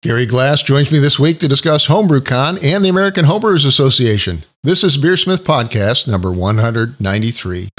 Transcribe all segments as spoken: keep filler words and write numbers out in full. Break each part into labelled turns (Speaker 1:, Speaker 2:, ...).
Speaker 1: Gary Glass joins me this week to discuss HomebrewCon and the American Homebrewers Association. This is Beersmith Podcast number one ninety-three.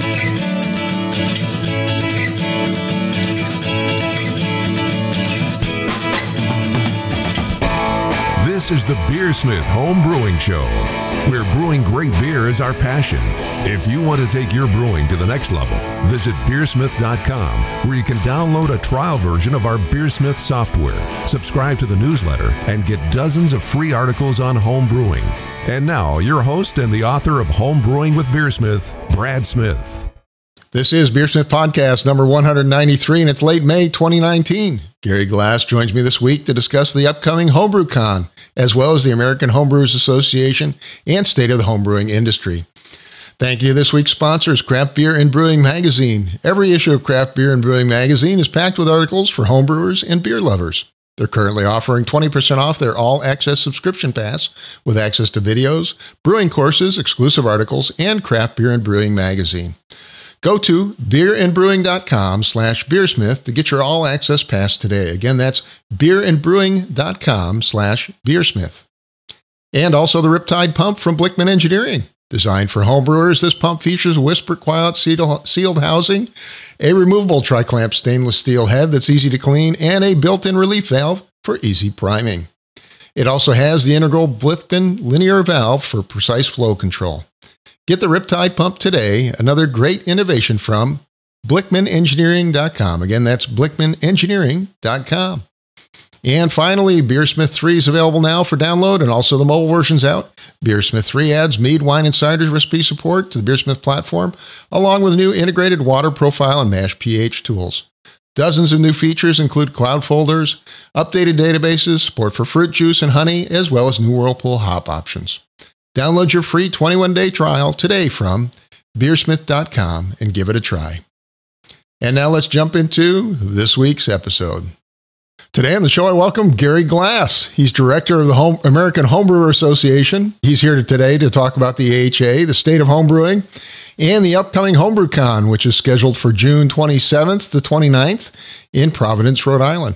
Speaker 2: This is the Beersmith Home Brewing Show, where brewing great beer is our passion. If you want to take your brewing to the next level, visit beersmith dot com, where you can download a trial version of our Beersmith software, subscribe to the newsletter, and get dozens of free articles on home brewing. And now, your host and the author of Home Brewing with Beersmith, Brad Smith.
Speaker 1: This is Beersmith Podcast number one ninety-three, and it's late May twenty nineteen. Gary Glass joins me this week to discuss the upcoming HomebrewCon, as well as the American Homebrewers Association and state of the homebrewing industry. Thank you to this week's sponsors, Craft Beer and Brewing Magazine. Every issue of Craft Beer and Brewing Magazine is packed with articles for homebrewers and beer lovers. They're currently offering twenty percent off their all-access subscription pass with access to videos, brewing courses, exclusive articles, and Craft Beer and Brewing Magazine. Go to beerandbrewing.com slash beersmith to get your all-access pass today. Again, that's beerandbrewing.com slash beersmith. And also the Riptide Pump from Blickman Engineering. Designed for homebrewers, this pump features Whisper Quiet sealed housing, a removable tri-clamp stainless steel head that's easy to clean, and a built-in relief valve for easy priming. It also has the integral Blickman linear valve for precise flow control. Get the Riptide Pump today, another great innovation from blickman engineering dot com. Again, that's blickman engineering dot com. And finally, Beersmith three is available now for download, and also the mobile version's out. Beersmith three adds mead, wine, and cider recipe support to the Beersmith platform, along with new integrated water profile and mash pH tools. Dozens of new features include cloud folders, updated databases, support for fruit juice and honey, as well as new Whirlpool hop options. Download your free twenty-one day trial today from beersmith dot com and give it a try. And now let's jump into this week's episode. Today on the show, I welcome Gary Glass. He's director of the Home, American Homebrewer Association. He's here today to talk about the A H A, the state of homebrewing, and the upcoming HomebrewCon, which is scheduled for June twenty-seventh to twenty-ninth in Providence, Rhode Island.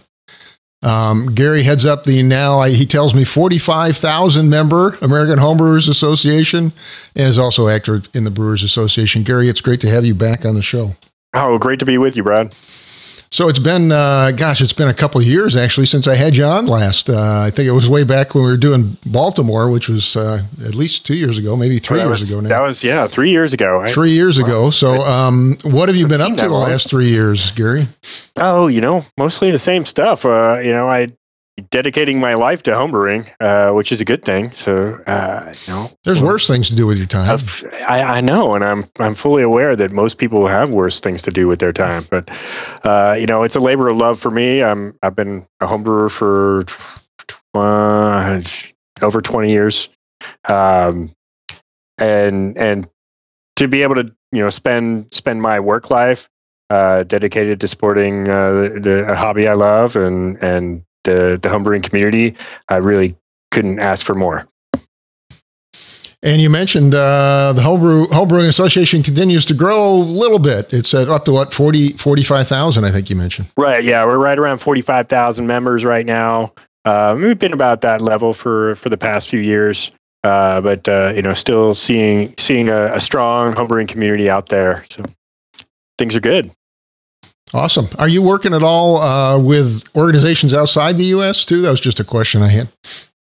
Speaker 1: Um, Gary heads up the now, he tells me, forty-five thousand member American Homebrewers Association, and is also active in the Brewers Association. Gary, it's great to have you back on the show.
Speaker 3: Oh, great to be with you, Brad.
Speaker 1: So it's been, uh, gosh, it's been a couple of years actually since I had you on last. Uh, I think it was way back when we were doing Baltimore, which was uh, at least two years ago, maybe three
Speaker 3: well,
Speaker 1: years
Speaker 3: was,
Speaker 1: ago now.
Speaker 3: That was, yeah, three years ago. Right?
Speaker 1: Three years ago. So um, what have you been up to the last three years, Gary?
Speaker 3: Oh, you know, mostly the same stuff. Uh, you know, I dedicating my life to homebrewing, uh, which is a good thing. So, uh, you know,
Speaker 1: there's well, worse things to do with your time.
Speaker 3: I, I know, and I'm I'm fully aware that most people have worse things to do with their time. But uh, you know, it's a labor of love for me. I'm I've been a homebrewer for uh, over twenty years, um, and and to be able to you know spend spend my work life uh, dedicated to supporting uh, the, the a hobby I love and and the the homebrewing community, I really couldn't ask for more.
Speaker 1: And you mentioned uh, the Homebrew Homebrewing Association continues to grow a little bit. It's at up to what, forty, forty-five thousand, I think you mentioned.
Speaker 3: Right, yeah, we're right around forty-five thousand members right now. Uh, we've been about that level for, for the past few years, uh, but uh, you know, still seeing seeing a, a strong homebrewing community out there. So things are good.
Speaker 1: Awesome. Are you working at all uh, with organizations outside the U S too? That was just a question I had.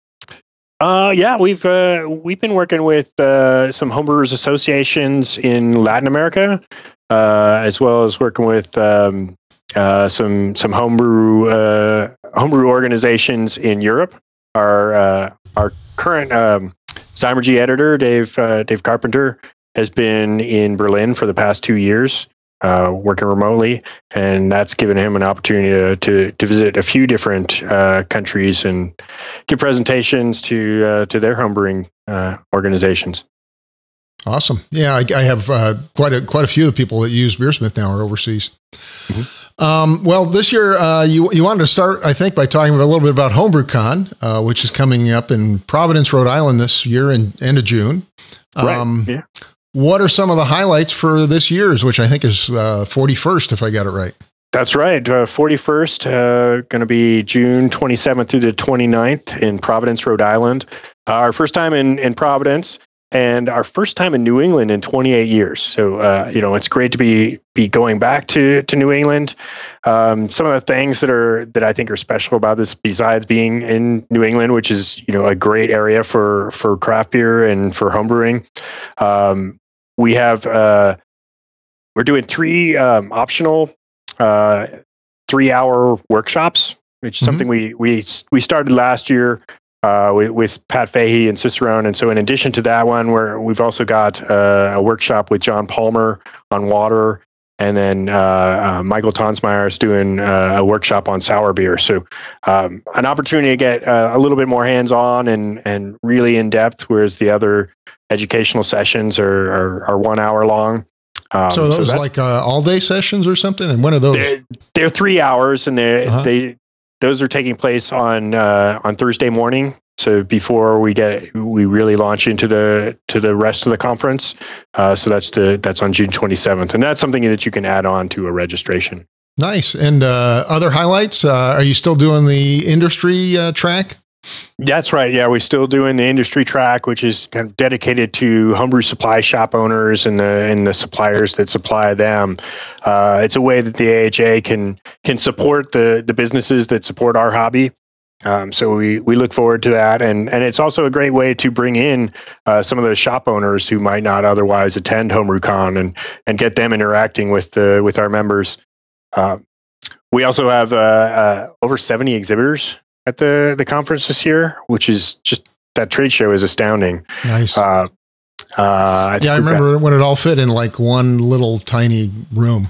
Speaker 3: Uh, yeah, we've uh, we've been working with uh, some homebrewers associations in Latin America, uh, as well as working with um, uh, some some homebrew uh, homebrew organizations in Europe. Our uh, our current um, Zymurgy editor, Dave uh, Dave Carpenter, has been in Berlin for the past two years. Uh, working remotely, and that's given him an opportunity to to, to visit a few different uh, countries and give presentations to uh, to their homebrewing uh, organizations.
Speaker 1: Awesome, yeah, I, I have uh, quite a quite a few of the people that use Beersmith now are overseas. Mm-hmm. Um, well, this year uh, you you wanted to start, I think, by talking about a little bit about HomebrewCon, uh, which is coming up in Providence, Rhode Island this year in end of June. Um,
Speaker 3: right. Yeah.
Speaker 1: What are some of the highlights for this year's, which I think is uh, forty-first, if I got it right?
Speaker 3: That's right. Uh, forty-first, uh, going to be June twenty-seventh through the twenty-ninth in Providence, Rhode Island. Uh, our first time in, in Providence and our first time in New England in twenty-eight years. So, uh, you know, it's great to be be going back to, to New England. Um, some of the things that are that I think are special about this, besides being in New England, which is, you know, a great area for, for craft beer and for homebrewing, um, we have, uh, we're doing three um, optional Uh, three-hour workshops, which is mm-hmm. something we we we started last year uh, with, with Pat Fahey and Cicerone. And so, in addition to that one, where we've also got uh, a workshop with John Palmer on water, and then uh, uh, Michael Tonsmeyer is doing uh, a workshop on sour beer. So, um, an opportunity to get uh, a little bit more hands-on and and really in depth, whereas the other educational sessions are are, are one hour long.
Speaker 1: Um, so those so like uh, all day sessions or something, and when are those?
Speaker 3: They're, they're three hours, and they uh-huh. they those are taking place on uh, on Thursday morning. So before we get we really launch into the to the rest of the conference. Uh, so that's the that's on June twenty-seventh, and that's something that you can add on to a registration.
Speaker 1: Nice. And uh, other highlights? Uh, are you still doing the industry uh, track?
Speaker 3: That's right. Yeah, we're still doing the industry track, which is kind of dedicated to homebrew supply shop owners and the and the suppliers that supply them. Uh, it's a way that the A H A can can support the the businesses that support our hobby. Um, so we we look forward to that, and and it's also a great way to bring in uh, some of those shop owners who might not otherwise attend HomebrewCon and and get them interacting with the with our members. Uh, we also have uh, uh, over seventy exhibitors at the, the conference this year, which is just, that trade show is astounding.
Speaker 1: Nice.
Speaker 3: Uh, uh, I
Speaker 1: yeah, I remember that, when it all fit in like one little tiny room.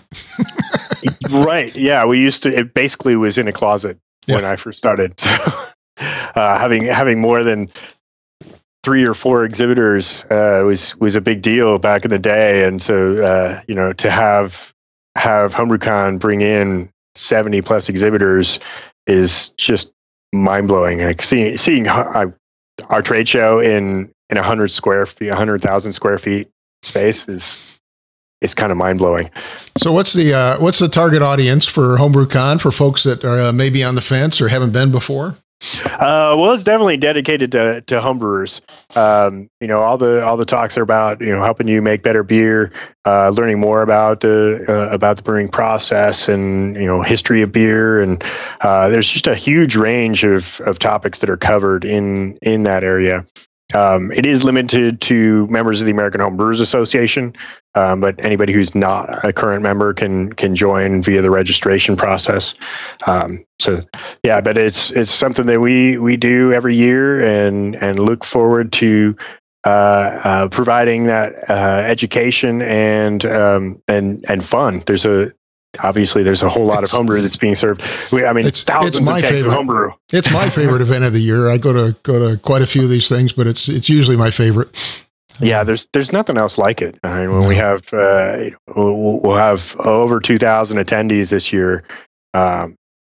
Speaker 3: Right. Yeah, we used to, it basically was in a closet yeah. when I first started. So, uh, having having more than three or four exhibitors uh, was was a big deal back in the day, and so uh, you know, to have have HomebrewCon bring in seventy plus exhibitors is just mind-blowing. Like seeing seeing our, our trade show in in a hundred square feet, a hundred thousand square feet space is is kind of mind-blowing.
Speaker 1: So what's the uh, what's the target audience for HomebrewCon for folks that are uh, maybe on the fence or haven't been before?
Speaker 3: Uh, well, it's definitely dedicated to, to homebrewers. Um, you know, all the all the talks are about, you know, helping you make better beer, uh, learning more about the uh, about the brewing process, and, you know, history of beer, and uh, there's just a huge range of, of topics that are covered in in that area. Um, it is limited to members of the American Home Brewers Association, um, but anybody who's not a current member can can join via the registration process. Um, so, yeah, but it's it's something that we we do every year, and and look forward to uh, uh, providing that uh, education and um, and and fun. There's a Obviously, there's a whole lot it's, of homebrew that's being served. We, I mean,
Speaker 1: it's,
Speaker 3: thousands
Speaker 1: it's my
Speaker 3: of kegs
Speaker 1: favorite.
Speaker 3: of homebrew.
Speaker 1: It's my favorite event of the year. I go to go to quite a few of these things, but it's it's usually my favorite.
Speaker 3: Yeah, there's there's nothing else like it. I mean, when we have uh, we'll, we'll have over two thousand attendees this year, um,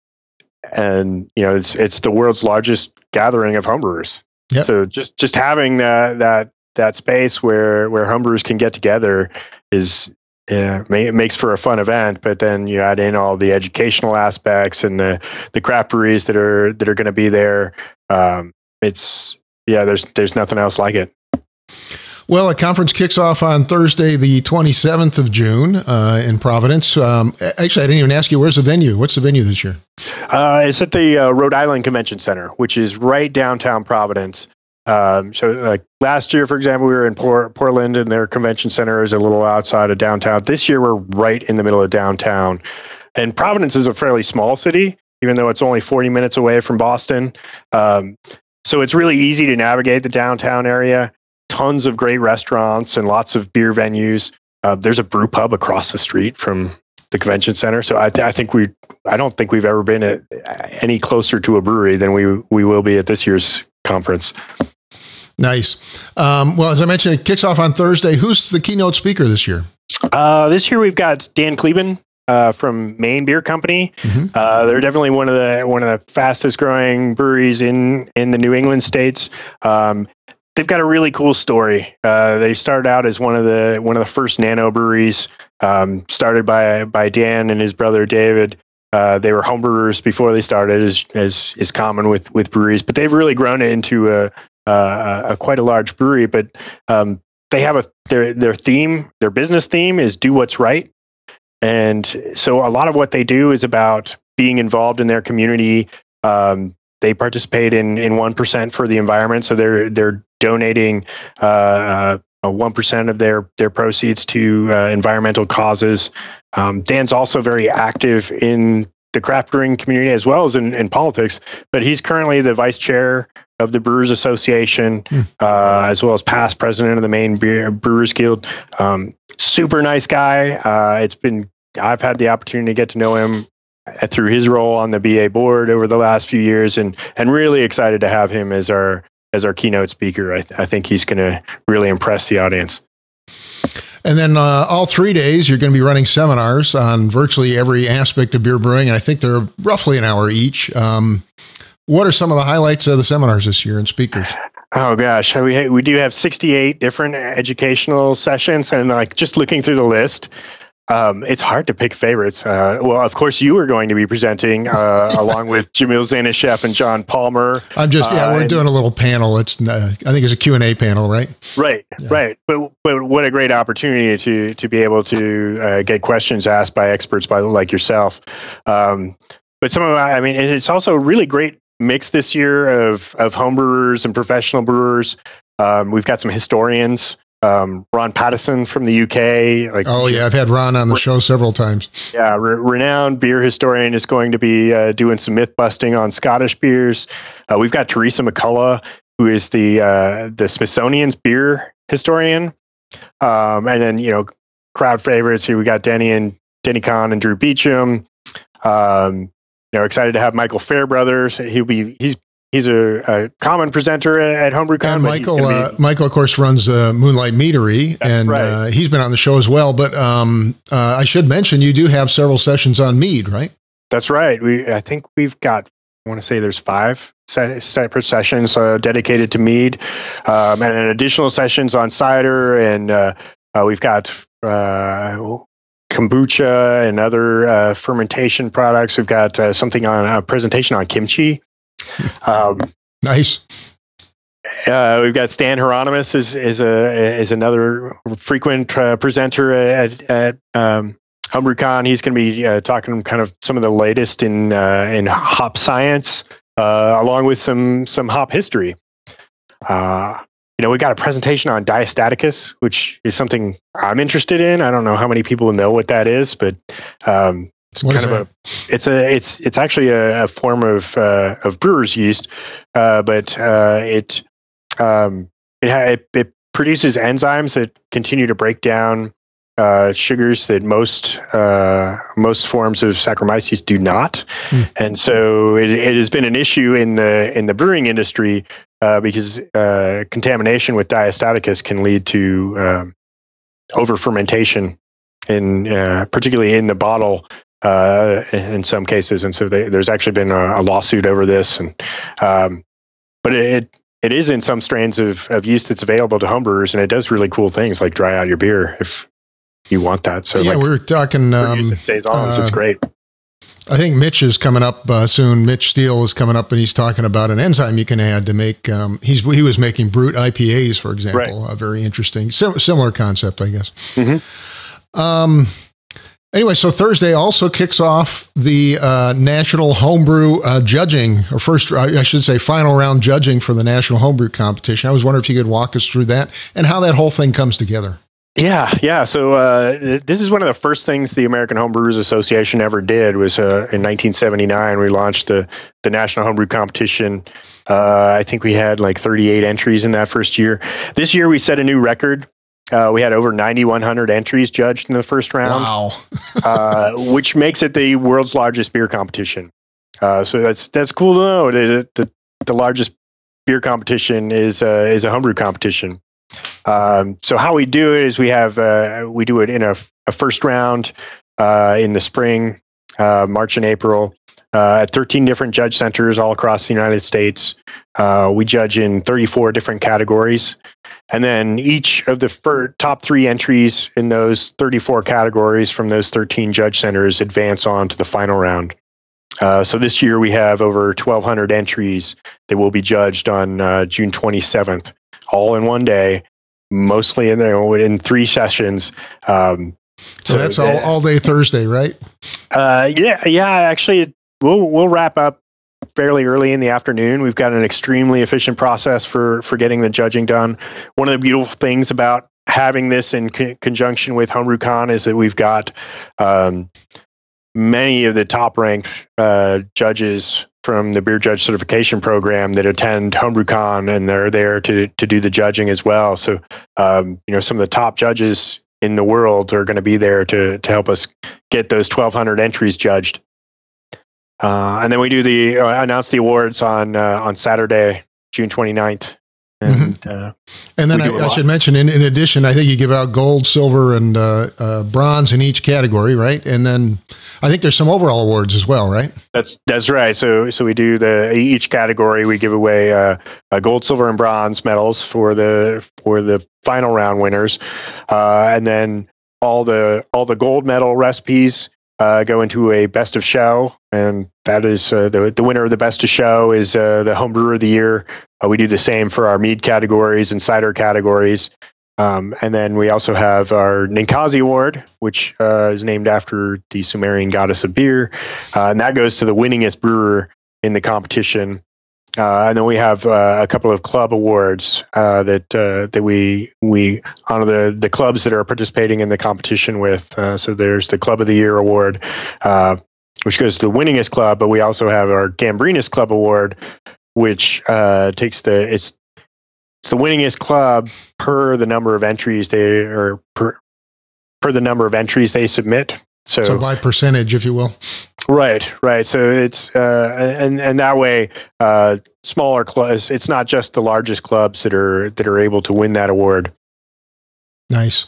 Speaker 3: and you know, it's it's the world's largest gathering of homebrewers. Yep. So just just having that that that space where where homebrewers can get together is. Yeah, it makes for a fun event, but then you add in all the educational aspects and the, the craft breweries that are that are going to be there. Um, it's yeah, there's there's nothing else like it.
Speaker 1: Well, a conference kicks off on Thursday, the twenty-seventh of June, uh, in Providence. Um, actually, I didn't even ask you, where's the venue? What's the venue this year?
Speaker 3: Uh, it's at the uh, Rhode Island Convention Center, which is right downtown Providence. Um, so like last year, for example, we were in Port- Portland, and their convention center is a little outside of downtown. This year, we're right in the middle of downtown. And Providence is a fairly small city, even though it's only forty minutes away from Boston. Um, so it's really easy to navigate the downtown area. Tons of great restaurants and lots of beer venues. Uh, there's a brew pub across the street from the convention center. So I, th- I think we, I don't think we've ever been at, any closer to a brewery than we we will be at this year's conference.
Speaker 1: Nice. Um, well, as I mentioned, it kicks off on Thursday. Who's the keynote speaker this year?
Speaker 3: Uh, this year we've got Dan Kleben uh, from Maine Beer Company. Mm-hmm. Uh, they're definitely one of the one of the fastest growing breweries in in the New England states. Um, they've got a really cool story. Uh, they started out as one of the one of the first nano breweries um, started by by Dan and his brother David. Uh, they were homebrewers before they started, as as is common with with breweries, but they've really grown it into a, a, a quite a large brewery. But um, they have a their their theme, their business theme is do what's right, and so a lot of what they do is about being involved in their community. Um, they participate in in one percent for the environment, so they're they're donating uh, one percent of their their proceeds to uh, environmental causes. Um, Dan's also very active in the craft brewing community as well as in, in politics, but he's currently the vice chair of the Brewers Association, mm. uh, as well as past president of the Maine Beer, Brewers Guild. Um, super nice guy. Uh, it's been I've had the opportunity to get to know him through his role on the B A board over the last few years, and and really excited to have him as our as our keynote speaker. I, th- I think he's going to really impress the audience.
Speaker 1: And then uh, all three days, you're going to be running seminars on virtually every aspect of beer brewing, and I think they're roughly an hour each. Um, what are some of the highlights of the seminars this year and speakers?
Speaker 3: Oh gosh, we we do have sixty-eight different educational sessions, and like just looking through the list, um, it's hard to pick favorites. Uh, well, of course, you are going to be presenting uh, along with Jamil Zainasheff and John Palmer.
Speaker 1: I'm just yeah, uh, we're and, doing a little panel. It's uh, I think it's a Q and A panel, right?
Speaker 3: Right, yeah. right. But but what a great opportunity to to be able to uh, get questions asked by experts by like yourself. Um, but some of I mean, it's also a really great mix this year of of homebrewers and professional brewers. Um, we've got some historians. Um, Ron Pattison from the U K. Like,
Speaker 1: oh yeah, I've had Ron on the show several times.
Speaker 3: Yeah, re- renowned beer historian is going to be uh, doing some myth busting on Scottish beers. Uh, we've got Teresa McCullough, who is the uh, the Smithsonian's beer historian, um, and then you know crowd favorites here. We got Denny and Denny Kahn and Drew Beecham. Um, you know, excited to have Michael Fairbrothers. He'll be he's. He's a, a common presenter at HomebrewCon.
Speaker 1: And Michael, be, uh, Michael, of course, runs uh, Moonlight Meadery, and right. uh, he's been on the show as well. But um, uh, I should mention, you do have several sessions on mead, right?
Speaker 3: That's right. We, I think we've got, I want to say there's five separate sessions uh, dedicated to mead, um, and additional sessions on cider, and uh, uh, we've got uh, kombucha and other uh, fermentation products. We've got uh, something on a presentation on kimchi. Um,
Speaker 1: nice.
Speaker 3: Uh, we've got Stan Hieronymus is is a is another frequent uh, presenter at at um, HomebrewCon. He's going to be uh, talking kind of some of the latest in uh, in hop science, uh, along with some some hop history. Uh, you know, we got a presentation on diastaticus, which is something I'm interested in. I don't know how many people know what that is, but um, It's
Speaker 1: what
Speaker 3: kind of
Speaker 1: that?
Speaker 3: a, it's a, it's, it's actually a, a form of, uh, of brewer's yeast, uh, but, uh, it, um, it, ha- it, it produces enzymes that continue to break down, uh, sugars that most, uh, most forms of Saccharomyces do not. Mm. And so it, it has been an issue in the, in the brewing industry, uh, because, uh, contamination with diastaticus can lead to, um, over fermentation in, uh, particularly in the bottle, uh, in some cases. And so they, there's actually been a, a lawsuit over this. And, um, but it, it is in some strains of, of yeast that's available to homebrewers, and it does really cool things like dry out your beer if you want that. So
Speaker 1: yeah,
Speaker 3: like,
Speaker 1: we were talking, um,
Speaker 3: saisons, uh, it's great.
Speaker 1: I think Mitch is coming up uh, soon. Mitch Steele is coming up, and he's talking about an enzyme you can add to make, um, he's, he was making brute I P As, for example. Right. Uh, very interesting, Sim- similar concept, I guess. Mm-hmm. Um, Anyway, so Thursday also kicks off the uh, National Homebrew uh, Judging, or first, I should say, final round judging for the National Homebrew Competition. I was wondering if you could walk us through that and how that whole thing comes together.
Speaker 3: Yeah, yeah. So uh, this is one of the first things the American Homebrewers Association ever did. Was uh, in nineteen seventy-nine we launched the the National Homebrew Competition. Uh, I think we had like thirty-eight entries in that first year. This year we set a new record. Uh, we had over ninety-one hundred entries judged in the first round,
Speaker 1: wow.
Speaker 3: uh, which makes it the world's largest beer competition. Uh, so that's that's cool to know. The, the, the largest beer competition is uh, is a homebrew competition. Um, so how we do it is we have uh, we do it in a, a first round uh, in the spring, uh, March and April, uh, at thirteen different judge centers all across the United States. Uh, we judge in thirty-four different categories. and then each of the fir- top three entries in those thirty-four categories from those thirteen judge centers advance on to the final round. Uh, so this year we have over twelve hundred entries that will be judged on uh, June twenty-seventh, all in one day, mostly in there in three sessions. Um,
Speaker 1: so, so that's all, all day Thursday, right?
Speaker 3: Uh, yeah, yeah. Actually, we'll we'll wrap up fairly early in the afternoon. We've got an extremely efficient process for for getting the judging done. One of the beautiful things about having this in co- conjunction with HomebrewCon is that we've got um, many of the top-ranked uh, judges from the Beer Judge Certification Program that attend HomebrewCon, and they're there to to do the judging as well. So, um, you know, some of the top judges in the world are going to be there to to help us get those twelve hundred entries judged. Uh, and then we do the uh, announce the awards on uh, on Saturday, June twenty-ninth. And,
Speaker 1: mm-hmm.
Speaker 3: uh,
Speaker 1: and then I, I should mention, in, in addition, I think you give out gold, silver, and uh, uh, bronze in each category, right? And then I think there's some overall awards as well, right?
Speaker 3: That's that's right. So so we do the each category we give away uh, a gold, silver, and bronze medals for the for the final round winners, uh, and then all the all the gold medal recipes uh, go into a best of show, and that is uh, the the winner of the best of show is uh, the home brewer of the year. Uh, we do the same for our mead categories and cider categories. Um, and then we also have our Ninkasi Award, which uh, is named after the Sumerian goddess of beer. Uh, and that goes to the winningest brewer in the competition. Uh, and then we have uh, a couple of club awards uh, that uh, that we we honor the, the clubs that are participating in the competition with. Uh, so there's the Club of the Year Award, uh, which goes to the winningest club. But we also have our Gambrinus Club Award, which uh, takes the it's it's the winningest club per the number of entries they or per per the number of entries they submit. So,
Speaker 1: so by percentage, if you will.
Speaker 3: Right, right. So it's uh, and and that way, uh, smaller clubs. It's not just the largest clubs that are that are able to win that award.
Speaker 1: Nice.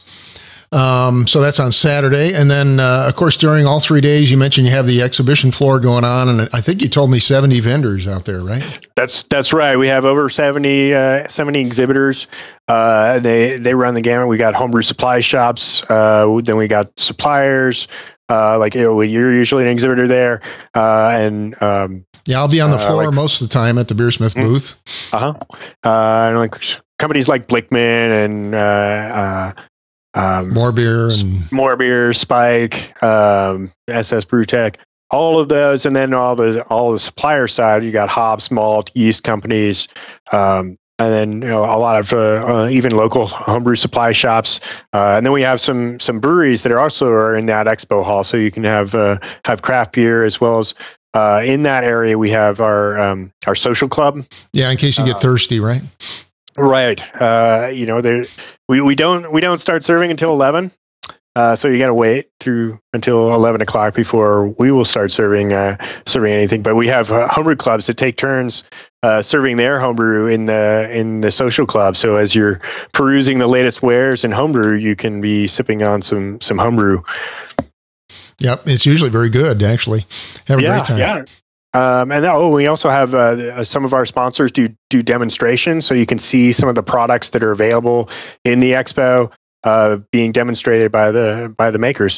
Speaker 1: Um, so that's on Saturday. And then, uh, of course, during all three days, you mentioned you have the exhibition floor going on. And I think you told me seventy vendors out there, right?
Speaker 3: That's that's right. We have over seventy, uh, seventy exhibitors. Uh, they, they run the gamut. We got homebrew supply shops. Uh, then we got suppliers. Uh, like, you know, you're usually an exhibitor there. Uh, and um,
Speaker 1: yeah, I'll be on the floor uh, like,
Speaker 3: like,
Speaker 1: most of the time at the Beersmith booth.
Speaker 3: Uh-huh. Uh, and like companies like Blickman and uh, uh, Um,
Speaker 1: more beer and
Speaker 3: more beer, Spike, um, S S Brewtech, all of those, and then all the all the supplier side. You got hops, malt, yeast companies, um, and then you know a lot of uh, uh, even local homebrew supply shops. Uh, and then we have some some breweries that are also are in that expo hall, so you can have uh, have craft beer as well as uh, in that area. We have our um, our social club.
Speaker 1: Yeah, in case you get uh, thirsty, right?
Speaker 3: Right. Uh, you know, there we, we don't we don't start serving until eleven. Uh, so you got to wait through until eleven o'clock before we will start serving uh, serving anything. But we have uh, homebrew clubs that take turns uh, serving their homebrew in the in the social club. So as you're perusing the latest wares in homebrew, you can be sipping on some some homebrew.
Speaker 1: Yep, it's usually very good. Actually, have a
Speaker 3: yeah,
Speaker 1: great time.
Speaker 3: Yeah. Um, and oh, we also have uh, some of our sponsors do do demonstrations, so you can see some of the products that are available in the expo uh, being demonstrated by the by the makers.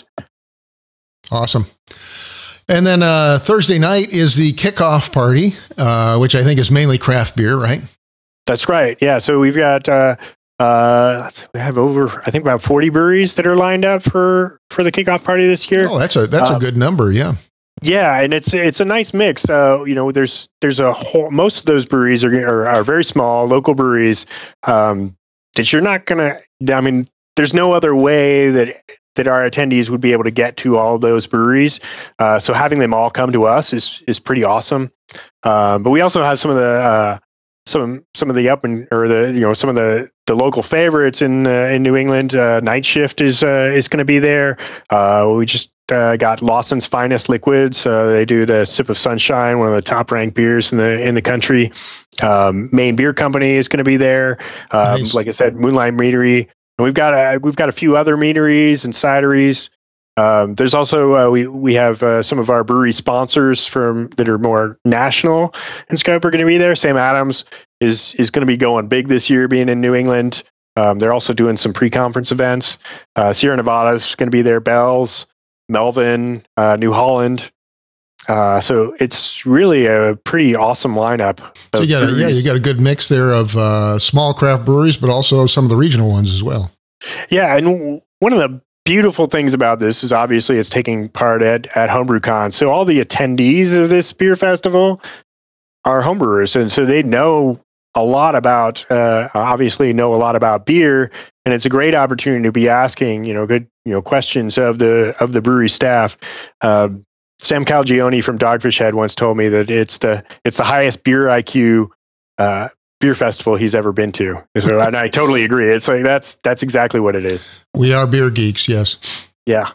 Speaker 1: Awesome. And then uh, Thursday night is the kickoff party, uh, which I think is mainly craft beer, right?
Speaker 3: That's right. Yeah. So we've got uh, uh, let's, we have over I think about forty breweries that are lined up for for the kickoff party this year.
Speaker 1: Oh, that's a that's um, a good number. Yeah.
Speaker 3: Yeah, and it's it's a nice mix. Uh, you know, there's there's a whole most of those breweries are are, are very small local breweries um, that you're not gonna. I mean, there's no other way that that our attendees would be able to get to all those breweries. Uh, so having them all come to us is is pretty awesome. Uh, but we also have some of the uh, some some of the up and or the you know some of the, the local favorites in uh, in New England. Uh, Night Shift is uh, is going to be there. Uh, we just Uh, got Lawson's Finest Liquids. Uh, they do the Sip of Sunshine, one of the top ranked beers in the in the country. Um, Maine Beer Company is going to be there. Um, nice. Like I said, Moonlight Meadery. And we've got a we've got a few other meaderies and cideries. Um, there's also uh, we we have uh, some of our brewery sponsors from that are more national in scope are going to be there. Sam Adams is is going to be going big this year, being in New England. Um, they're also doing some pre-conference events. Uh, Sierra Nevada is going to be there, Bells, Melvin, uh, New Holland. Uh, so it's really a pretty awesome lineup.
Speaker 1: So you got a, yeah, you got a good mix there of uh, small craft breweries, but also some of the regional ones as well.
Speaker 3: Yeah, and one of the beautiful things about this is obviously it's taking part at, at HomebrewCon. So all the attendees of this beer festival are homebrewers, and so they know a lot about, uh, obviously know a lot about beer, and it's a great opportunity to be asking, you know, good, you know, questions of the of the brewery staff. Uh, Sam Calagione from Dogfish Head once told me that it's the it's the highest beer I Q uh, beer festival he's ever been to. So, and I totally agree. It's like that's that's exactly what it is.
Speaker 1: We are beer geeks, yes.
Speaker 3: Yeah.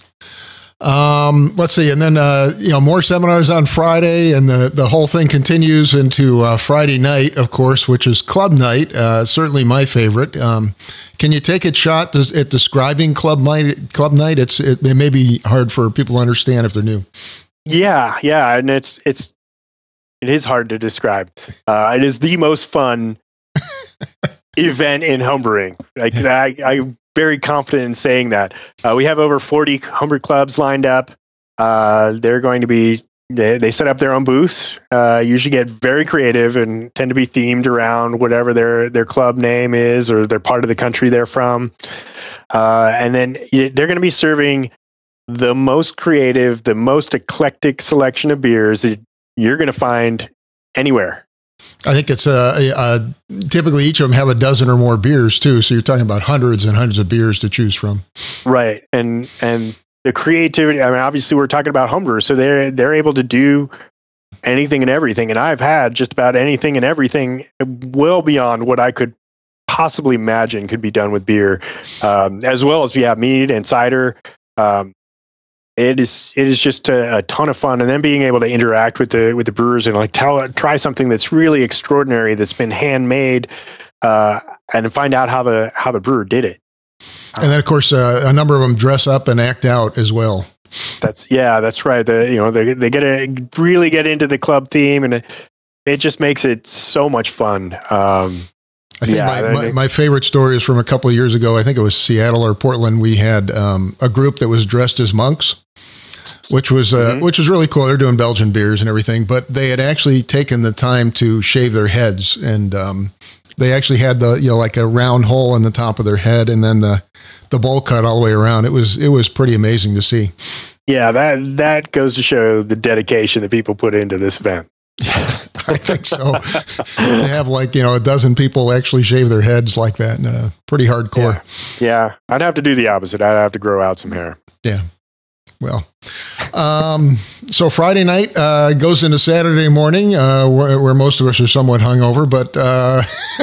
Speaker 1: Um, let's see, and then uh, you know, more seminars on Friday, and the the whole thing continues into uh, Friday night, of course, which is club night. Uh, certainly my favorite. Um, can you take a shot at describing club night? Club night. It's it, it may be hard for people to understand if they're new.
Speaker 3: Yeah, yeah, and it's it's it is hard to describe. Uh, it is the most fun event in homebrewing. Like I. I very confident in saying that. Uh, we have over forty homebrew clubs lined up. Uh, they're going to be, they, they set up their own booths, uh, usually get very creative and tend to be themed around whatever their, their club name is or their part of the country they're from. Uh, and then they're going to be serving the most creative, the most eclectic selection of beers that you're going to find anywhere.
Speaker 1: I think it's uh, uh, typically each of them have a dozen or more beers too. So you're talking about hundreds and hundreds of beers to choose from.
Speaker 3: Right. And, and the creativity, I mean, obviously we're talking about homebrewers, so they're, they're able to do anything and everything. And I've had just about anything and everything well beyond what I could possibly imagine could be done with beer. Um, as well as we have mead and cider. Um, It is it is just a, a ton of fun, and then being able to interact with the with the brewers and like tell try something that's really extraordinary that's been handmade, uh, and find out how the how the brewer did it.
Speaker 1: And then of course uh, a number of them dress up and act out as well.
Speaker 3: That's yeah, that's right. The you know they they get to really get into the club theme, and it, it just makes it so much fun. Um,
Speaker 1: I think yeah, my, my, my favorite story is from a couple of years ago. I think it was Seattle or Portland. We had um, a group that was dressed as monks, which was uh, mm-hmm. which was really cool. They're doing Belgian beers and everything, but they had actually taken the time to shave their heads, and um, they actually had the you know like a round hole in the top of their head, and then the the bowl cut all the way around. It was it was pretty amazing to see.
Speaker 3: Yeah, that that goes to show the dedication that people put into this event.
Speaker 1: I think so. To have like, you know, a dozen people actually shave their heads like that, uh, pretty hardcore.
Speaker 3: Yeah. yeah. I'd have to do the opposite. I'd have to grow out some hair.
Speaker 1: Yeah. Well, um, so Friday night uh, goes into Saturday morning, uh, where, where most of us are somewhat hungover, but uh,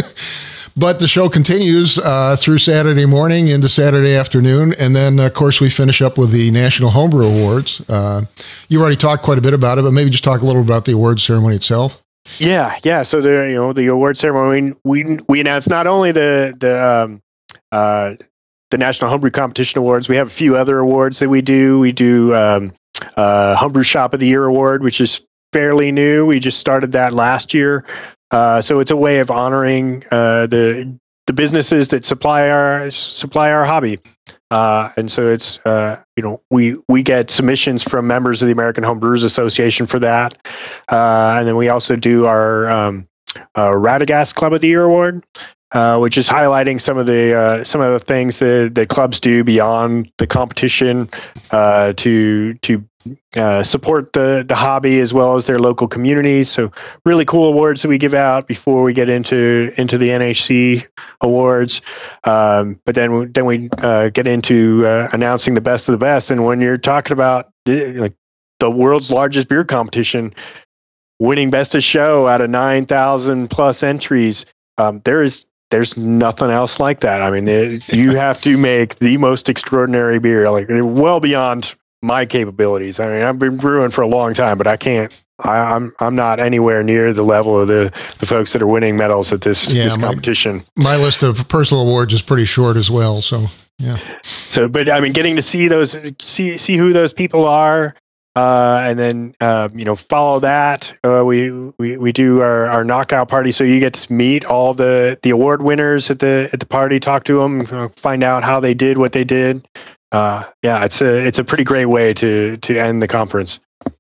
Speaker 1: but the show continues uh, through Saturday morning into Saturday afternoon, and then of course we finish up with the National Homebrew Awards. Uh, you already talked quite a bit about it, but maybe just talk a little about the awards ceremony itself.
Speaker 3: Yeah, yeah. So the you know the award ceremony, we we announced not only the the um, uh, the National Homebrew Competition Awards. We have a few other awards that we do. We do um, uh, Homebrew Shop of the Year Award, which is fairly new. We just started that last year. Uh, so it's a way of honoring uh, the the businesses that supply our supply our hobby, uh, and so it's uh, you know we we get submissions from members of the American Home Brewers Association for that, uh, and then we also do our um, uh, Radagast Club of the Year Award, uh, which is highlighting some of the uh, some of the things that, that clubs do beyond the competition uh, to to. Uh, support the the hobby as well as their local communities. So really cool awards that we give out before we get into into the N H C awards. Um, but then then we uh, get into uh, announcing the best of the best. And when you're talking about the, like the world's largest beer competition, winning best of show out of nine thousand plus entries, um, there is there's nothing else like that. I mean, it, you have to make the most extraordinary beer, like well beyond my capabilities. I mean, I've been brewing for a long time, but I can't. I, I'm I'm not anywhere near the level of the, the folks that are winning medals at this, yeah, this competition.
Speaker 1: My, my list of personal awards is pretty short as well. So yeah.
Speaker 3: So, but I mean, getting to see those, see see who those people are, Uh, and then, uh, you know, follow that. Uh, we, we, we do our, our knockout party. So you get to meet all the, the award winners at the, at the party, talk to them, uh, find out how they did what they did. Uh, yeah, it's a, it's a pretty great way to, to end the conference.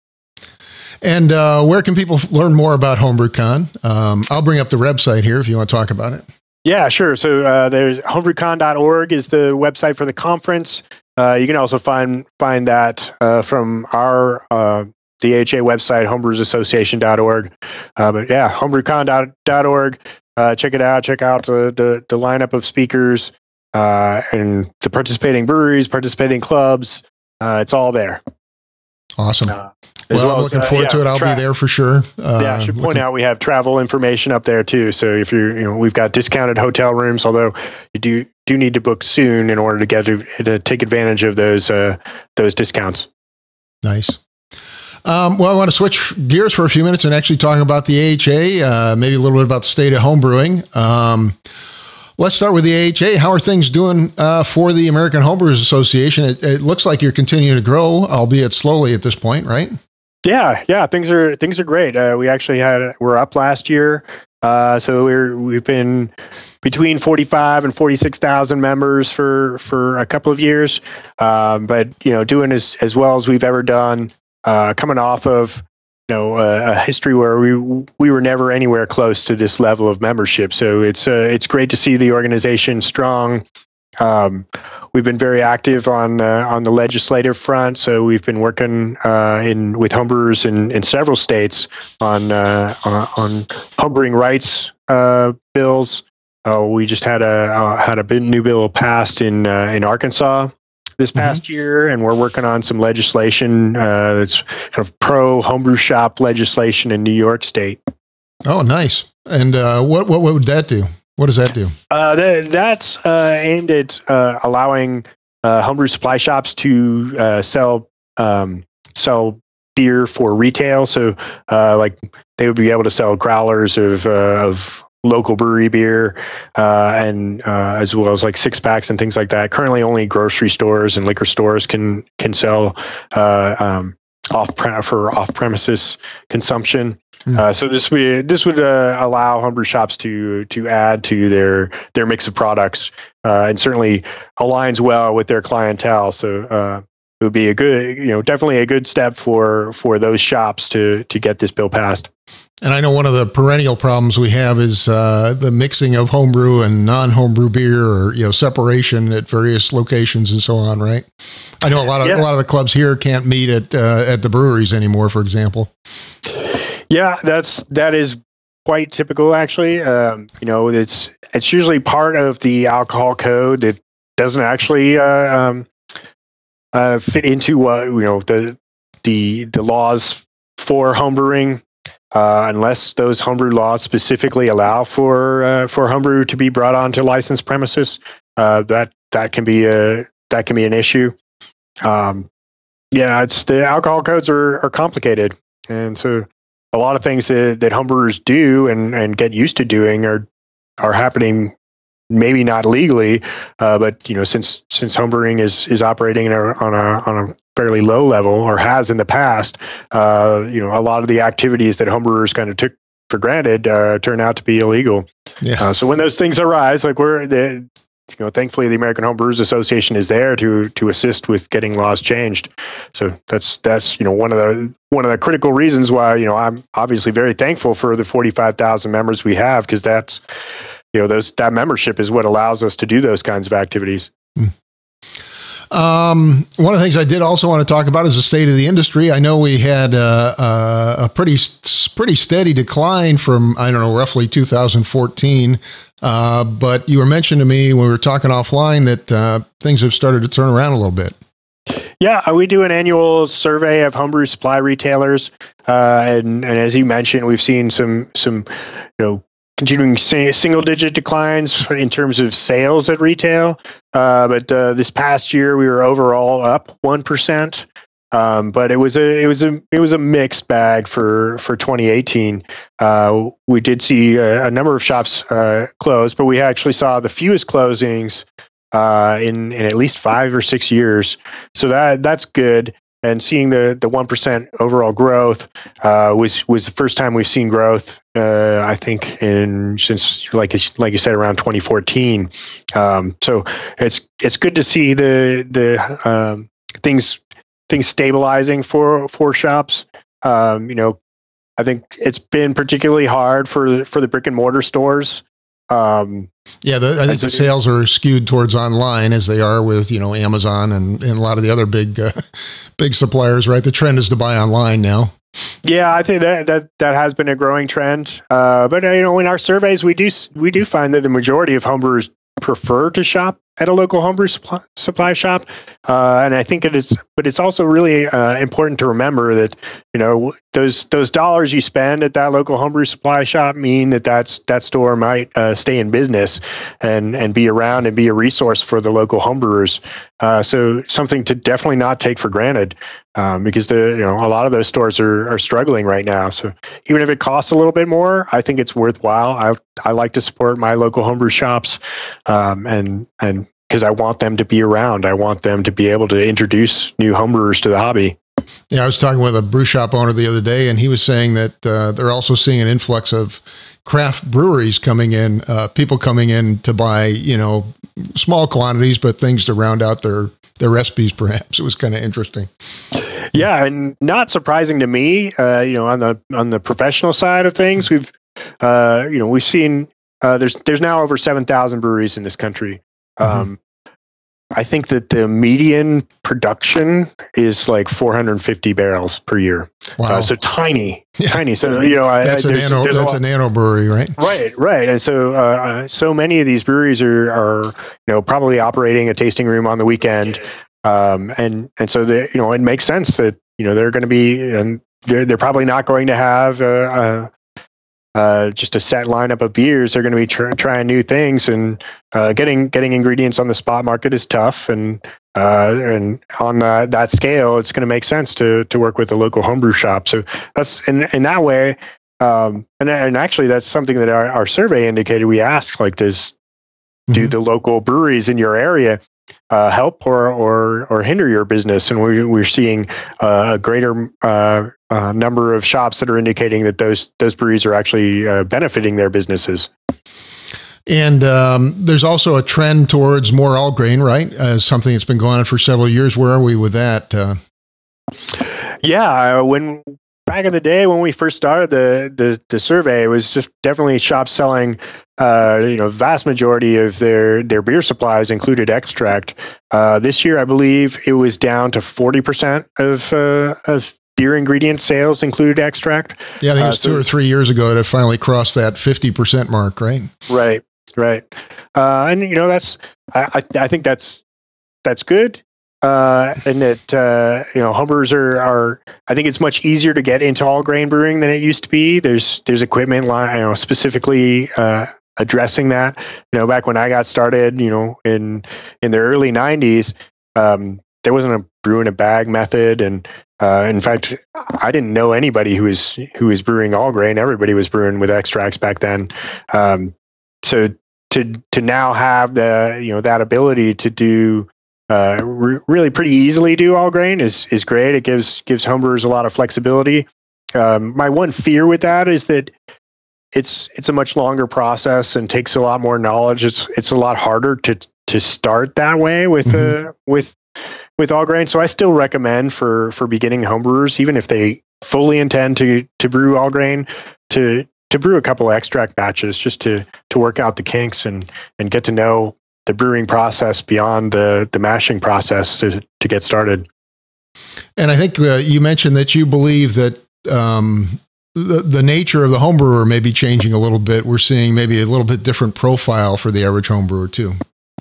Speaker 1: And uh, where can people learn more about HomebrewCon? Um, I'll bring up the website here if you want to talk about it.
Speaker 3: Yeah, sure. So uh, there's homebrewcon dot org is the website for the conference. Uh, you can also find find that uh, from our uh, D H A website, homebrewers association dot org. Uh, but yeah, homebrewcon dot org. Uh, check it out. Check out the the, the lineup of speakers uh, and the participating breweries, participating clubs. Uh, it's all there.
Speaker 1: Awesome.
Speaker 3: Uh,
Speaker 1: well,
Speaker 3: well
Speaker 1: I'm looking
Speaker 3: as, uh,
Speaker 1: forward
Speaker 3: yeah,
Speaker 1: to it. I'll
Speaker 3: tra-
Speaker 1: be there for sure. Uh,
Speaker 3: yeah, I should point
Speaker 1: looking-
Speaker 3: out we have travel information up there too. So if you're, you know, we've got discounted hotel rooms, although you do do need to book soon in order to get to, to take advantage of those uh, those discounts.
Speaker 1: Nice. Um, well, I want to switch gears for a few minutes and actually talk about the A H A, uh, maybe a little bit about the state of homebrewing. Um, let's start with the A H A. How are things doing uh, for the American Homebrewers Association? It, it looks like you're continuing to grow, albeit slowly at this point, right?
Speaker 3: Yeah, yeah, things are things are great. Uh, we actually had we're up last year, uh, so we're we've been between forty-five and forty-six thousand members for for a couple of years, um, but you know, doing as as well as we've ever done. Uh, coming off of you know a, a history where we we were never anywhere close to this level of membership, so it's uh, it's great to see the organization strong. Um, we've been very active on uh, on the legislative front, so we've been working uh, in with homebrewers in, in several states on uh, on, on homebrewing rights uh, bills. Uh, we just had a uh, had a new bill passed in uh, in Arkansas this past mm-hmm. year, and we're working on some legislation uh, that's kind of pro homebrew shop legislation in New York State.
Speaker 1: Oh, nice! And uh, what what what would that do? What does that do?
Speaker 3: Uh, that, that's uh, aimed at uh, allowing uh, homebrew supply shops to uh, sell um, sell beer for retail. So, uh, like they would be able to sell growlers of uh, of local brewery beer, uh, and uh, as well as like six packs and things like that. Currently, only grocery stores and liquor stores can can sell uh, um, off pre- for off premises consumption. Uh, so this would this would uh, allow homebrew shops to to add to their their mix of products, uh, and certainly aligns well with their clientele. So uh, it would be a good, you know, definitely a good step for for those shops to to get this bill passed.
Speaker 1: And I know one of the perennial problems we have is uh, the mixing of homebrew and non-homebrew beer, or you know, separation at various locations and so on. Right? I know a lot of yeah. a lot of the clubs here can't meet at uh, at the breweries anymore, for example.
Speaker 3: Yeah, that's that is quite typical, actually. Um, you know, it's it's usually part of the alcohol code that doesn't actually uh, um, uh, fit into what you know the the the laws for homebrewing, uh, unless those homebrew laws specifically allow for uh, for homebrew to be brought onto licensed premises. Uh, that that can be a that can be an issue. Um, yeah, it's the alcohol codes are are complicated, and so. A lot of things that, that homebrewers do and, and get used to doing are are happening, maybe not legally, uh, but you know since since homebrewing is is operating in a, on a on a fairly low level, or has in the past, uh, you know a lot of the activities that homebrewers kind of took for granted uh, turn out to be illegal. Yeah. Uh, so when those things arise, like we're the you know, thankfully the American Homebrewers Association is there to to assist with getting laws changed. So that's that's you know one of the one of the critical reasons why you know I'm obviously very thankful for the forty-five thousand members we have, because that's you know those that membership is what allows us to do those kinds of activities.
Speaker 1: Mm. Um, one of the things I did also want to talk about is the state of the industry. I know we had uh, uh, a pretty pretty steady decline from, I don't know, roughly two thousand fourteen. Uh, but you were mentioning to me when we were talking offline that uh, things have started to turn around a little bit.
Speaker 3: Yeah, we do an annual survey of homebrew supply retailers, uh, and, and as you mentioned, we've seen some some you know. continuing single-digit declines in terms of sales at retail, uh, but uh, this past year we were overall up one percent. Um, but it was a it was a it was a mixed bag for for twenty eighteen. Uh, we did see a, a number of shops uh, close, but we actually saw the fewest closings uh, in in at least five or six years. So that that's good. and seeing the the one percent overall growth uh, was was the first time we've seen growth. Uh, I think in since like like you said around twenty fourteen. Um, so it's it's good to see the the um, things things stabilizing for for shops. Um, you know, I think it's been particularly hard for for the brick and mortar stores. Um,
Speaker 1: yeah, the, I think the sales are skewed towards online as they are with, you know, Amazon and, and a lot of the other big, uh, big suppliers, right? The trend is to buy online now.
Speaker 3: Yeah, I think that that, that has been a growing trend. Uh, but, uh, you know, in our surveys, we do we do find that the majority of homebrewers prefer to shop at a local homebrew supply, supply shop. Uh, and I think it is, but it's also really uh, important to remember that, you know, those those dollars you spend at that local homebrew supply shop mean that that's, that store might uh, stay in business and, and be around and be a resource for the local homebrewers. Uh, so something to definitely not take for granted, um, because the you know a lot of those stores are are struggling right now. So even if it costs a little bit more, I think it's worthwhile. I I like to support my local homebrew shops, um, and and because I want them to be around. I want them to be able to introduce new homebrewers to the hobby.
Speaker 1: Yeah, I was talking with a brew shop owner the other day, and he was saying that uh, they're also seeing an influx of craft breweries coming in, uh, people coming in to buy, you know, small quantities, but things to round out their, their recipes, perhaps. It was kind of interesting.
Speaker 3: Yeah, and not surprising to me, uh, you know, on the on the professional side of things, we've, uh, you know, we've seen uh, there's there's now over seven thousand breweries in this country. Um, mm-hmm. I think that the median production is like four hundred fifty barrels per year.
Speaker 1: Wow.
Speaker 3: Uh, so tiny,
Speaker 1: yeah.
Speaker 3: tiny. So, you know,
Speaker 1: that's
Speaker 3: I,
Speaker 1: a
Speaker 3: there's,
Speaker 1: nano,
Speaker 3: there's
Speaker 1: that's a, a nano brewery, right?
Speaker 3: Right, right. And so, uh, so many of these breweries are, are, you know, probably operating a tasting room on the weekend. Um, and, and so the, you know, it makes sense that, you know, they're going to be, and they're, they're probably not going to have, uh, a, Uh, just a set lineup of beers. They're going to be tr- trying new things, and uh, getting getting ingredients on the spot market is tough. And uh, and on uh, that scale, it's going to make sense to to work with a local homebrew shop. So that's in in that way. Um, and and actually, that's something that our, our survey indicated. We asked, like, does mm-hmm. do the local breweries in your area uh, help or or or hinder your business? And we we're seeing uh, a greater uh, Uh, number of shops that are indicating that those those breweries are actually uh, benefiting their businesses.
Speaker 1: And um, there's also a trend towards more all grain, right? As uh, something that's been going on for several years. Where are we with that? Uh,
Speaker 3: yeah, when back in the day when we first started the the, the survey, it was just definitely shops selling. Uh, you know, vast majority of their their beer supplies included extract. Uh, this year, I believe it was down to forty percent of uh, of beer ingredient sales included extract.
Speaker 1: Yeah, I think it was
Speaker 3: uh, so,
Speaker 1: two or three years ago that it finally crossed that fifty percent mark, right?
Speaker 3: Right, right. Uh, and, you know, that's, I, I think that's, that's good. Uh, and that, uh, you know, homebrewers are, are, I think it's much easier to get into all grain brewing than it used to be. There's, there's equipment line, you know, specifically, uh, addressing that. You know, back when I got started, you know, in, in the early nineties, um, there wasn't a brew in a bag method. And, Uh, in fact, I didn't know anybody who was who was brewing all grain. Everybody was brewing with extracts back then. Um, so to to now have the you know that ability to do uh, re- really pretty easily do all grain is is great. It gives gives homebrewers a lot of flexibility. Um, my one fear with that is that it's it's a much longer process and takes a lot more knowledge. It's it's a lot harder to to start that way with mm-hmm. uh, with. with all grain. So I still recommend for, for beginning homebrewers, even if they fully intend to, to brew all grain, to, to brew a couple of extract batches just to, to work out the kinks and, and get to know the brewing process beyond the, the mashing process to, to get started.
Speaker 1: And I think uh, you mentioned that you believe that um, the, the nature of the homebrewer may be changing a little bit. We're seeing maybe a little bit different profile for the average homebrewer too.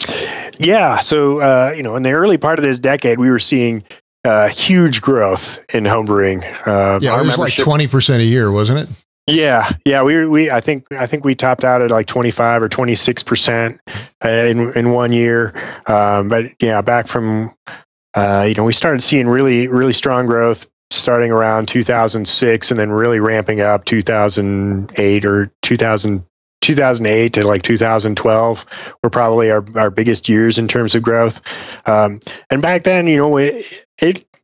Speaker 3: Yeah. So, uh, you know, in the early part of this decade, we were seeing uh, huge growth in homebrewing. Uh,
Speaker 1: yeah, it was like twenty percent a year, wasn't it?
Speaker 3: Yeah. Yeah. We, we, I think, I think we topped out at like twenty-five or twenty-six percent in, in one year. Um, but yeah, back from, uh, you know, we started seeing really, really strong growth starting around two thousand six and then really ramping up two thousand eight or two thousand two thousand eight to like two thousand twelve were probably our, our biggest years in terms of growth. Um, and back then, you know, it, it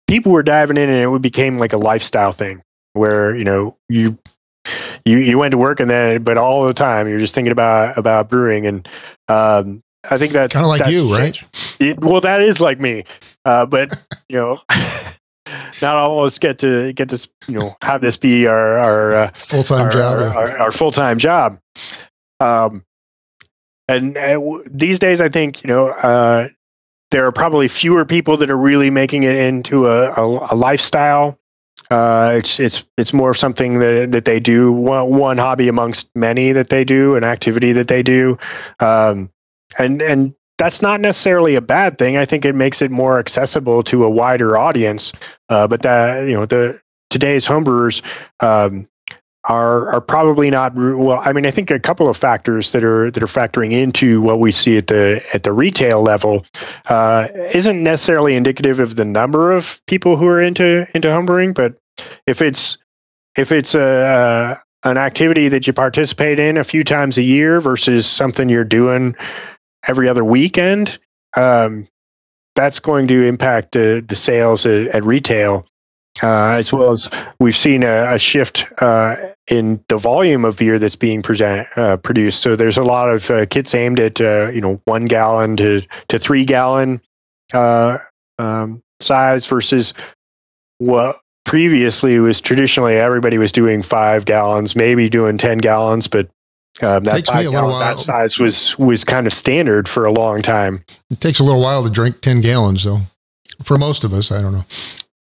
Speaker 3: people were diving in, and it became like a lifestyle thing where, you know, you you you went to work and then, but all the time you're just thinking about about brewing, and um, I think that's
Speaker 1: kind of like you, right?
Speaker 3: It, well, that is like me, uh, but you know. Not all of us get to get to you know have this be our our uh,
Speaker 1: full time job,
Speaker 3: our,
Speaker 1: yeah.
Speaker 3: our, our full time job. Um, and uh, w- these days, I think you know uh, there are probably fewer people that are really making it into a, a, a lifestyle. Uh, it's it's it's more of something that that they do, one, one hobby amongst many that they do, an activity that they do, um, and and. That's not necessarily a bad thing. I think it makes it more accessible to a wider audience. Uh, but that you know, the today's homebrewers um, are are probably not well. I mean, I think a couple of factors that are that are factoring into what we see at the at the retail level uh, isn't necessarily indicative of the number of people who are into into homebrewing. But if it's if it's a, a an activity that you participate in a few times a year versus something you're doing every other weekend, um, that's going to impact the, the sales at, at retail, uh, as well as we've seen a, a shift uh, in the volume of beer that's being present, uh, produced. So there's a lot of uh, kits aimed at uh, you know one gallon to to three gallon uh, um, size versus what previously was traditionally everybody was doing five gallons, maybe doing ten gallons, but Um, that
Speaker 1: takes me a little while.
Speaker 3: That size was was kind of standard for a long time.
Speaker 1: It takes a little while to drink ten gallons, though. For most of us, I don't know.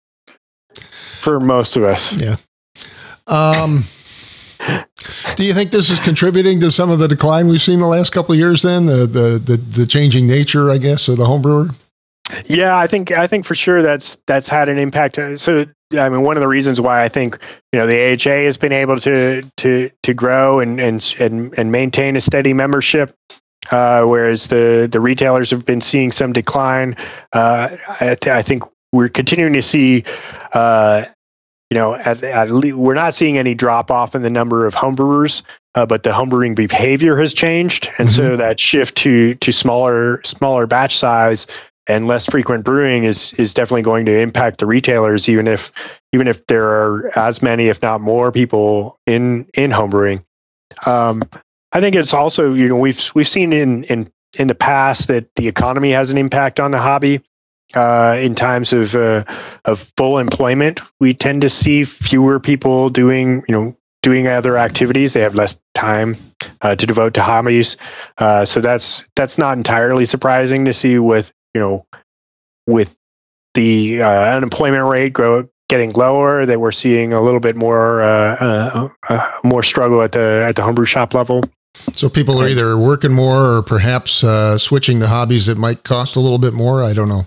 Speaker 3: For most of us,
Speaker 1: yeah. Um, do you think this is contributing to some of the decline we've seen the last couple of years? Then the the the, the changing nature, I guess, of the home brewer.
Speaker 3: Yeah, I think I think for sure that's that's had an impact. So, I mean, one of the reasons why I think you know the A H A has been able to to to grow and and and, and maintain a steady membership, uh, whereas the the retailers have been seeing some decline. Uh, I, I think we're continuing to see. Uh, you know, at, at least we're not seeing any drop off in the number of homebrewers, uh, but the homebrewing behavior has changed, and mm-hmm. so that shift to to smaller smaller batch size and less frequent brewing is is definitely going to impact the retailers, even if even if there are as many, if not more, people in in homebrewing. Um, I think it's also you know we've we've seen in in in the past that the economy has an impact on the hobby. Uh, in times of uh, of full employment, we tend to see fewer people doing you know doing other activities. They have less time uh, to devote to hobbies. Uh, so that's that's not entirely surprising to see with. You know, with the uh, unemployment rate grow, getting lower, that we're seeing a little bit more uh, uh, uh, more struggle at the at the homebrew shop level.
Speaker 1: So people are either working more or perhaps uh, switching to hobbies that might cost a little bit more. I don't know.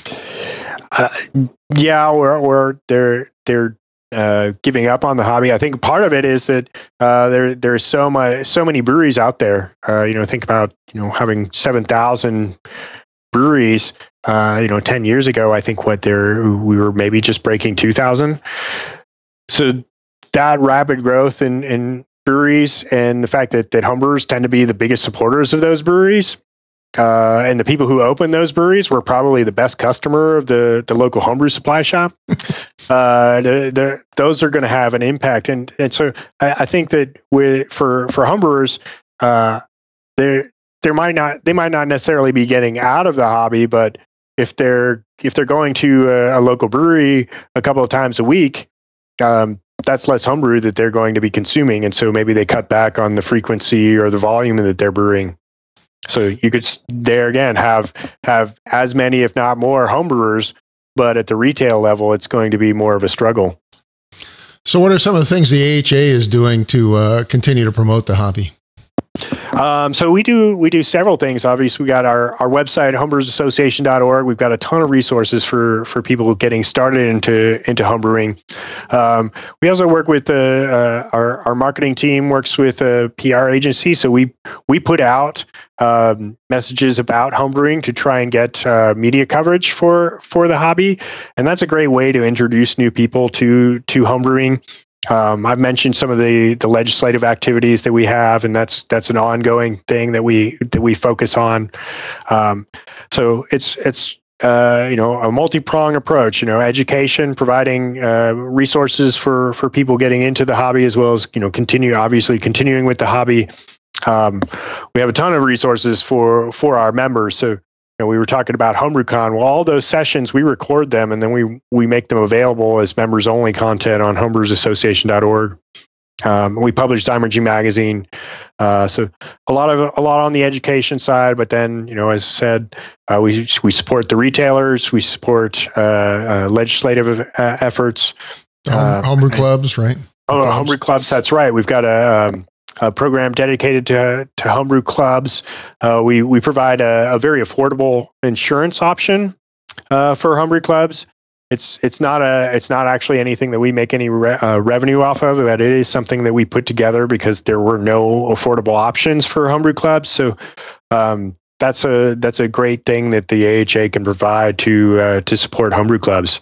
Speaker 3: Uh, yeah, or or they're they're uh, giving up on the hobby. I think part of it is that uh, there there's so much so many breweries out there. Uh, you know, think about you know having seven thousand. breweries, uh, you know, ten years ago, I think what there we were maybe just breaking two thousand. So that rapid growth in, in breweries and the fact that, that homebrewers tend to be the biggest supporters of those breweries, uh, and the people who open those breweries were probably the best customer of the, the local homebrew supply shop. uh, the, the, those are going to have an impact. And, and so I, I think that with, for, for homebrewers, uh, they're, There might not, they might not necessarily be getting out of the hobby, but if they're if they're going to a, a local brewery a couple of times a week, um, that's less homebrew that they're going to be consuming, and so maybe they cut back on the frequency or the volume that they're brewing. So you could there again have have as many, if not more, homebrewers, but at the retail level, it's going to be more of a struggle.
Speaker 1: So, what are some of the things the A H A is doing to uh, continue to promote the hobby?
Speaker 3: Um, so we do we do several things. Obviously, we got our, our website, homebrewers association dot org. We've got a ton of resources for, for people getting started into into homebrewing. Um, we also work with uh, uh, our our marketing team works with a P R agency. So we we put out um, messages about homebrewing to try and get uh, media coverage for for the hobby, and that's a great way to introduce new people to to homebrewing. Um, I've mentioned some of the, the legislative activities that we have, and that's that's an ongoing thing that we that we focus on. Um, so it's it's uh, you know, a multi-pronged approach. You know, education, providing uh, resources for for people getting into the hobby, as well as, you know, continue obviously continuing with the hobby. Um, we have a ton of resources for for our members. So, you know, we were talking about HomebrewCon. Well, all those sessions, we record them, and then we we make them available as members only content on homebrewers association dot org. Um, we publish Zymurgy magazine, uh, so a lot of a lot on the education side. But then, you know, as I said, uh, we we support the retailers, we support uh, uh, legislative uh, efforts,
Speaker 1: Home, uh, homebrew clubs, right?
Speaker 3: Oh, clubs. homebrew clubs. That's right. We've got a, um, a program dedicated to to homebrew clubs. Uh, we we provide a, a very affordable insurance option uh, for homebrew clubs. It's it's not a it's not actually anything that we make any re, uh, revenue off of, but it is something that we put together because there were no affordable options for homebrew clubs. So um, that's a that's a great thing that the A H A can provide to uh, to support homebrew clubs.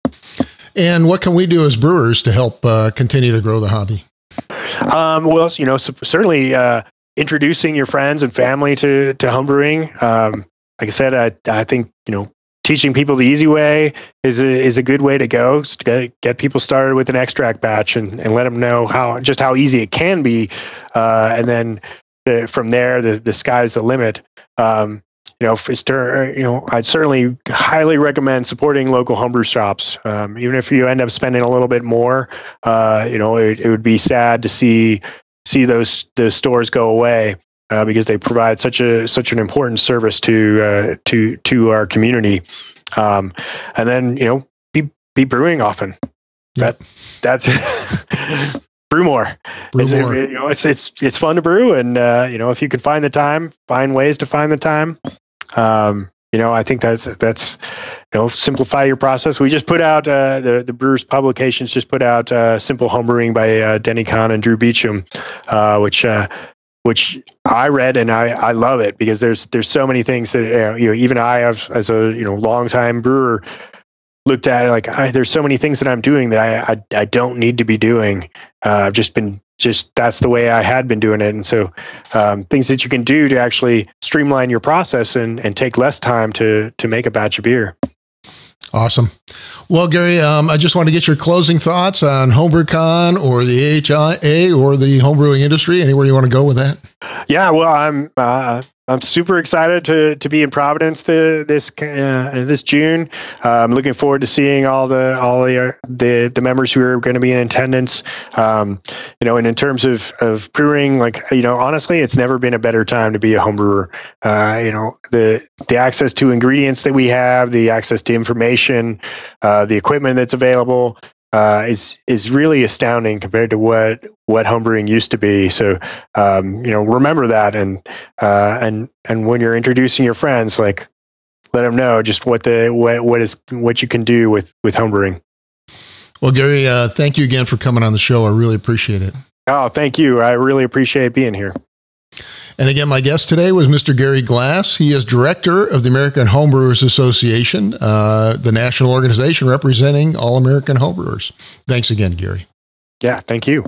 Speaker 1: And what can we do as brewers to help uh, continue to grow the hobby?
Speaker 3: Um, well, you know, so certainly uh, introducing your friends and family to to homebrewing. Um, like I said, I I think, you know, teaching people the easy way is a, is a good way to go. Get, get people started with an extract batch and, and let them know how just how easy it can be, uh, and then the, from there the, the sky's the limit. Um, you know, for, you know, I'd certainly highly recommend supporting local homebrew shops. Um, even if you end up spending a little bit more, uh, you know, it, it would be sad to see see those those stores go away. Uh, because they provide such a such an important service to uh, to to our community, um, and then, you know, be be brewing often.
Speaker 1: Yep.
Speaker 3: That that's brew more.
Speaker 1: Brew
Speaker 3: it's,
Speaker 1: more.
Speaker 3: It, you know, it's it's it's fun to brew, and uh, you know, if you can find the time, find ways to find the time. Um, you know, I think that's that's you know, simplify your process. We just put out uh, the the Brewers Publications just put out uh, Simple Homebrewing by uh, Denny Kahn and Drew Beecham, uh, which. Uh, which I read, and I, I love it because there's there's so many things that, uh, you know, even I have, as a, you know, longtime brewer, looked at it like, I, there's so many things that I'm doing that I I, I don't need to be doing. Uh, I've just been just that's the way I had been doing it, and so um, things that you can do to actually streamline your process and, and take less time to to make a batch of beer.
Speaker 1: Awesome. Well, Gary, um, I just want to get your closing thoughts on HomebrewCon or the A H A or the homebrewing industry. Anywhere you want to go with that?
Speaker 3: Yeah, well, I'm uh, I'm super excited to to be in Providence the, this uh, this June. Uh, I'm looking forward to seeing all the all the the, the members who are going to be in attendance. Um, you know, and in terms of of brewing, like, you know, honestly, it's never been a better time to be a home brewer. Uh, you know, the the access to ingredients that we have, the access to information, uh, the equipment that's available. Uh, is is really astounding compared to what what homebrewing used to be. So, um, you know, remember that, and uh, and and when you're introducing your friends, like, let them know just what the what what is what you can do with with homebrewing.
Speaker 1: Well, Gary, uh, thank you again for coming on the show. I really appreciate it.
Speaker 3: Oh, thank you. I really appreciate being here.
Speaker 1: And again, my guest today was Mister Gary Glass. He is director of the American Homebrewers Association, uh, the national organization representing all American homebrewers. Thanks again, Gary.
Speaker 3: Yeah, thank you.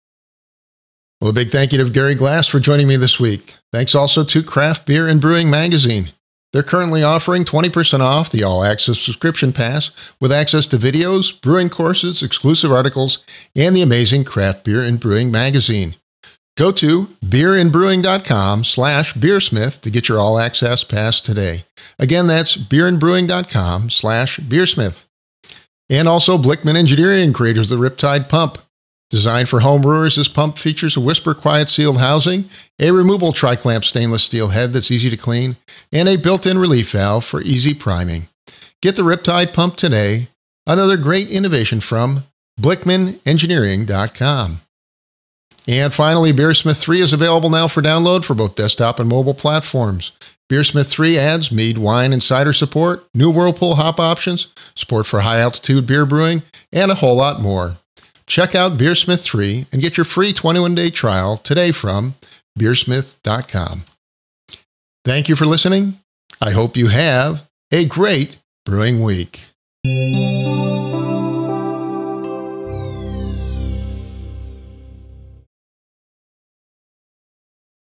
Speaker 1: Well, a big thank you to Gary Glass for joining me this week. Thanks also to Craft Beer and Brewing Magazine. They're currently offering twenty percent off the all-access subscription pass with access to videos, brewing courses, exclusive articles, and the amazing Craft Beer and Brewing Magazine. Go to beerandbrewing.com slash beersmith to get your all-access pass today. Again, that's beerandbrewing.com slash beersmith. And also Blickman Engineering, creators of the Riptide Pump. Designed for homebrewers, this pump features a whisper quiet sealed housing, a removable tri-clamp stainless steel head that's easy to clean, and a built-in relief valve for easy priming. Get the Riptide Pump today. Another great innovation from blickman engineering dot com. And finally, Beersmith three is available now for download for both desktop and mobile platforms. Beersmith three adds mead, wine, and cider support, new Whirlpool hop options, support for high-altitude beer brewing, and a whole lot more. Check out Beersmith three and get your free twenty-one day trial today from beersmith dot com. Thank you for listening. I hope you have a great brewing week.